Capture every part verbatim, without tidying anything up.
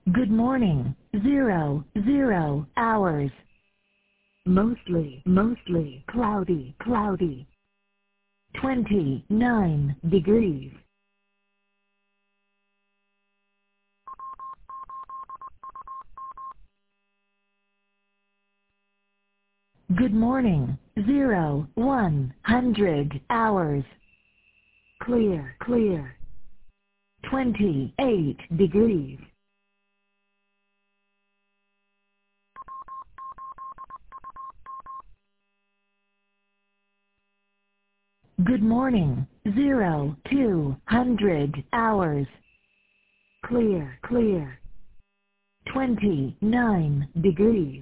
Good morning. Zero, zero hours. Mostly, mostly cloudy, cloudy. twenty-nine degrees. Good morning. Zero, one hundred hours. Clear, clear. twenty-eight degrees. Good morning. Zero, two hundred hours. Clear, clear. twenty-nine degrees.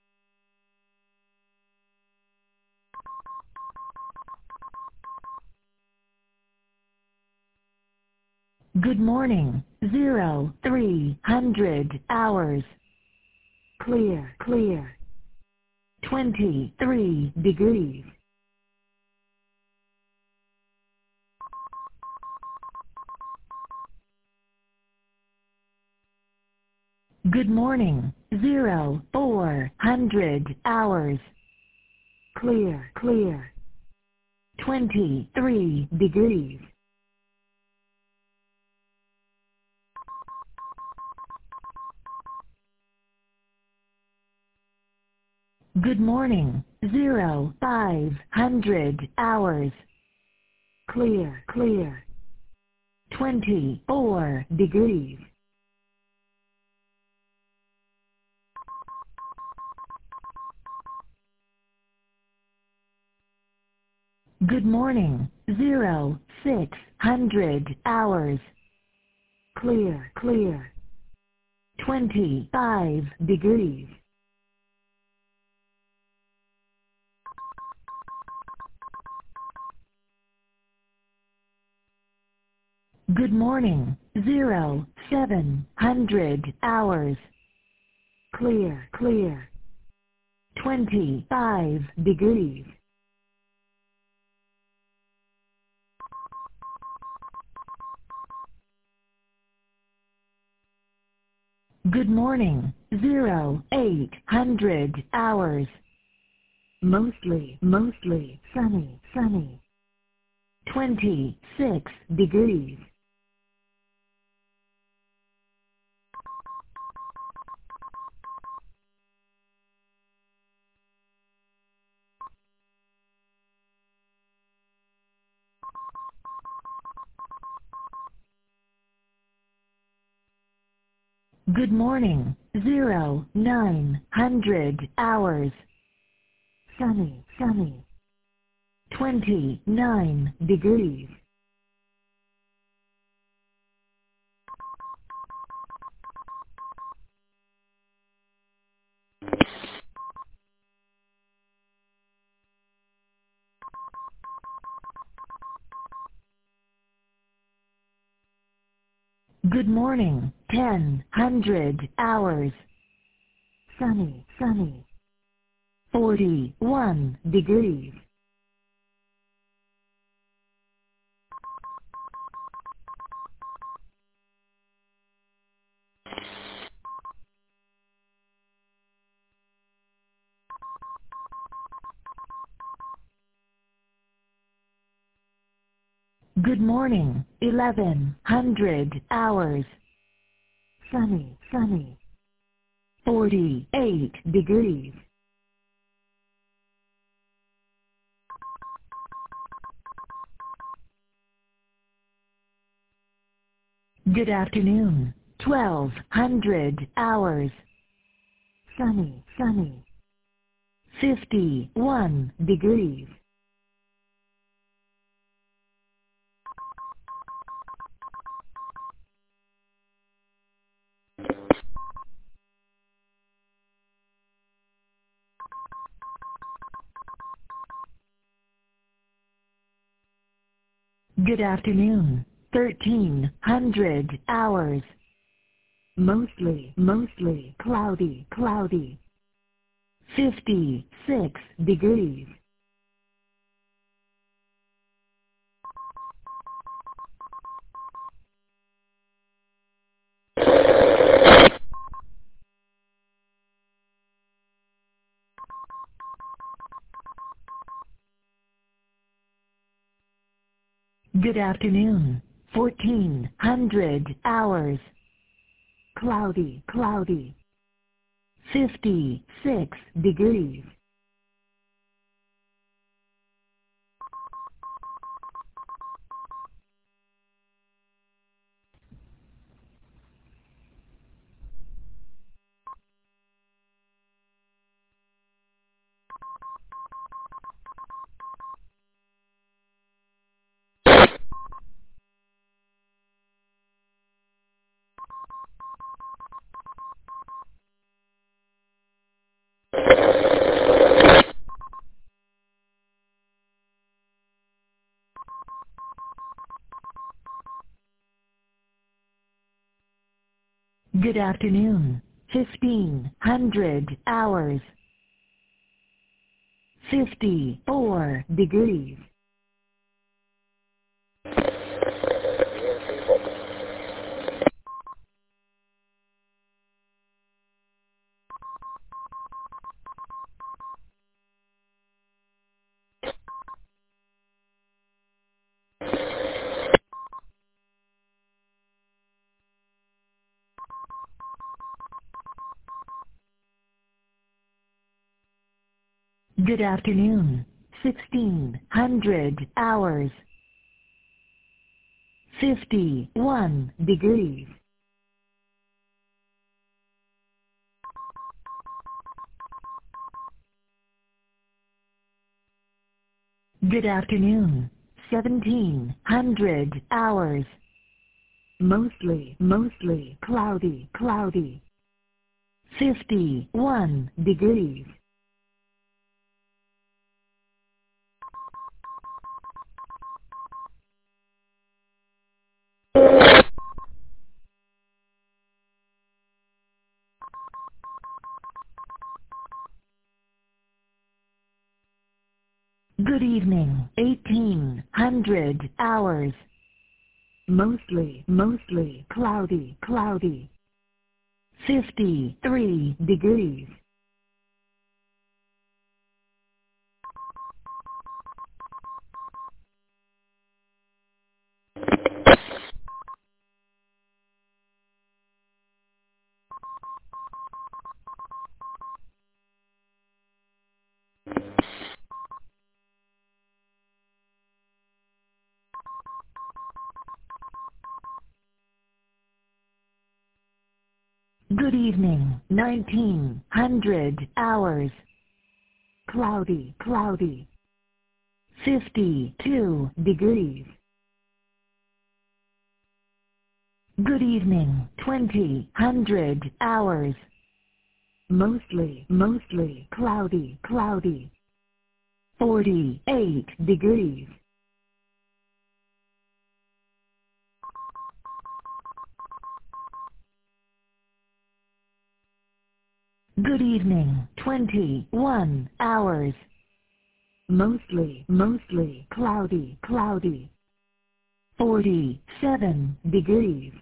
Good morning. Zero, three hundred hours. Clear, clear. twenty-three degrees. Good morning. Zero, four hundred hours. Clear, clear. twenty-three degrees. Good morning. Zero, five hundred hours. Clear, clear. twenty-four degrees. Good morning. Zero, six hundred hours. Clear, clear. twenty-five degrees. Good morning. Zero, seven hundred hours. Clear, clear. twenty-five degrees. Good morning. Zero, eight hundred hours. Mostly, mostly sunny, sunny. twenty-six degrees. Good morning. Zero, nine hundred hours. Sunny, sunny. twenty-nine degrees. Good morning. Ten hundred hours. Sunny, sunny. Forty-one degrees. Good morning. Eleven hundred hours. Sunny, sunny. Forty-eight degrees. Good afternoon. Twelve hundred hours. Sunny, sunny. Fifty-one degrees. Good afternoon. Thirteen hundred hours. Mostly, mostly cloudy, cloudy. Fifty-six degrees. Good afternoon. fourteen hundred hours. Cloudy, cloudy. fifty-six degrees. Good afternoon. fifteen hundred hours. fifty-four degrees. Good afternoon. sixteen hundred hours. fifty-one degrees. Good afternoon. seventeen hundred hours. Mostly, mostly cloudy, cloudy. fifty-one degrees. Good evening. eighteen hundred hours. Mostly, mostly cloudy, cloudy. fifty-three degrees. Good evening. nineteen hundred hours. Cloudy, cloudy. fifty-two degrees. Good evening. twenty hundred hours. Mostly, mostly cloudy, cloudy. forty-eight degrees. Good evening. twenty-one hours. Mostly, mostly cloudy, cloudy. forty-seven degrees.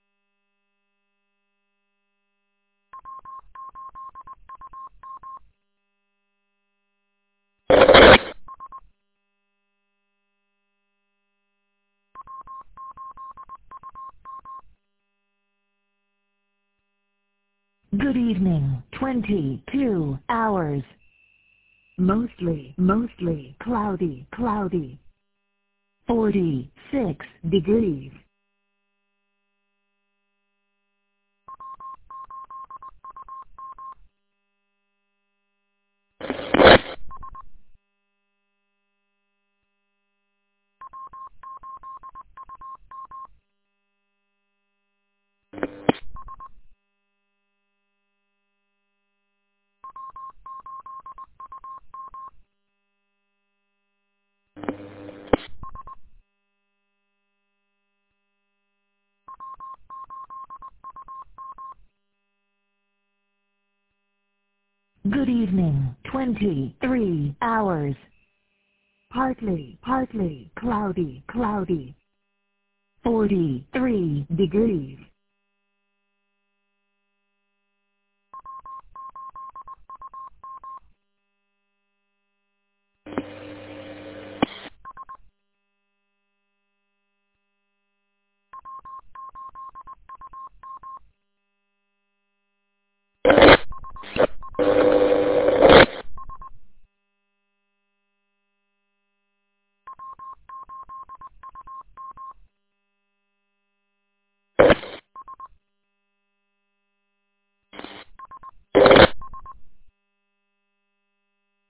Good evening. twenty-two hours. Mostly, mostly cloudy, cloudy. forty-six degrees. Good evening. twenty-three hours. Partly, partly cloudy, cloudy. forty-three degrees.